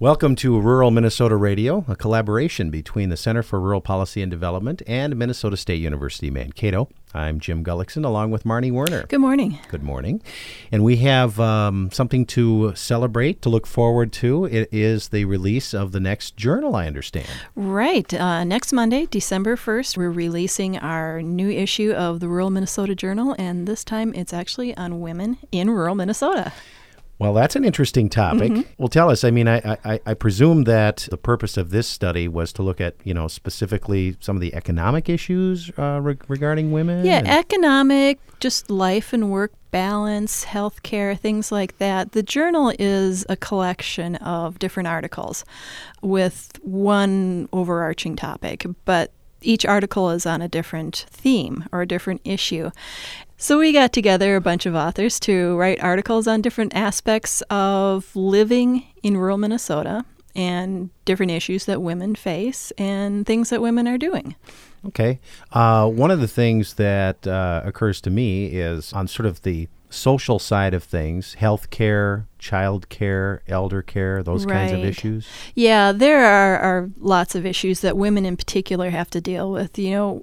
Welcome to Rural Minnesota Radio, a collaboration between the Center for Rural Policy and Development and Minnesota State University, Mankato. I'm Jim Gullickson, along with Marnie Werner. Good morning. Good morning. And we have something to celebrate, to look forward to. It is the release of the next journal, I understand. Right. Next Monday, December 1st, we're releasing our new issue of the Rural Minnesota Journal, and this time it's actually on women in rural Minnesota. Well, that's an interesting topic. Well, tell us. I mean, I presume that the purpose of this study was to look at, specifically some of the economic issues regarding women. Yeah, economic, just life and work balance, healthcare, things like that. The journal is a collection of different articles with one overarching topic, but each article is on a different theme or a different issue. So we got together a bunch of authors to write articles on different aspects of living in rural Minnesota and different issues that women face and things that women are doing. Okay. One of the things that occurs to me is on sort of the social side of things, health care, child care, elder care, those kinds of issues. Yeah, there are lots of issues that women in particular have to deal with.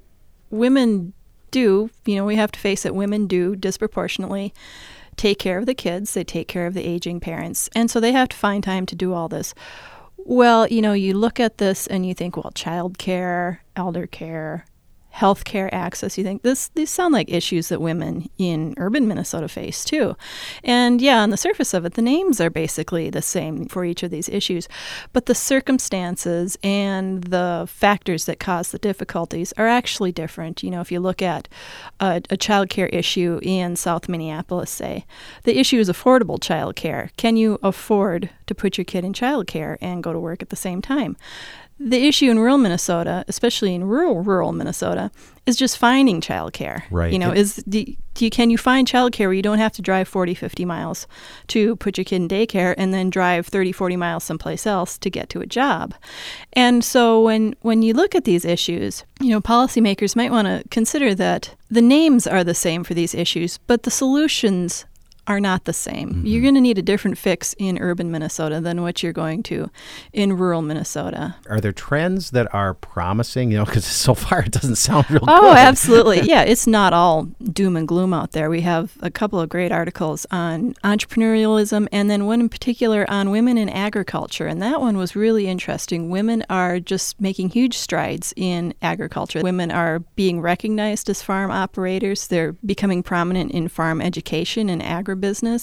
Women do, we have to face it, women do disproportionately take care of the kids. They take care of the aging parents. And so they have to find time to do all this. Well, you look at this and you think, well, child care, elder care, healthcare access, you think these sound like issues that women in urban Minnesota face too. And yeah, on the surface of it, the names are basically the same for each of these issues. But the circumstances and the factors that cause the difficulties are actually different. If you look at a child care issue in South Minneapolis, say, the issue is affordable child care. Can you afford to put your kid in child care and go to work at the same time? The issue in rural Minnesota, especially in rural Minnesota, is just finding childcare. Right. Can you find childcare where you don't have to drive 40, 50 miles to put your kid in daycare and then drive 30, 40 miles someplace else to get to a job? And so when you look at these issues, policymakers might want to consider that the names are the same for these issues, but the solutions are not the same. Mm-hmm. You're going to need a different fix in urban Minnesota than what you're going to in rural Minnesota. Are there trends that are promising? Because so far it doesn't sound real good. Oh, absolutely. Yeah, it's not all doom and gloom out there. We have a couple of great articles on entrepreneurialism and then one in particular on women in agriculture. And that one was really interesting. Women are just making huge strides in agriculture. Women are being recognized as farm operators. They're becoming prominent in farm education and agribusiness.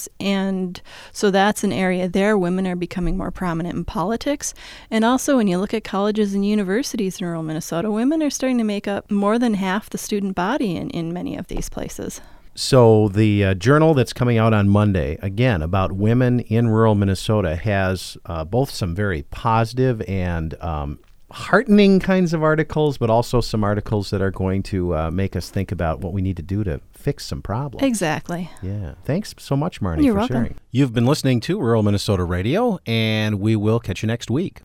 And so that's an area there. Women are becoming more prominent in politics. And also when you look at colleges and universities in rural Minnesota, women are starting to make up more than half the student body in many of these places. So the journal that's coming out on Monday, again, about women in rural Minnesota, has both some very positive and heartening kinds of articles, but also some articles that are going to make us think about what we need to do to fix some problems. Exactly. Yeah. Thanks so much, Marnie, You're for welcome. sharing. You've been listening to Rural Minnesota Radio, and we will catch you next week.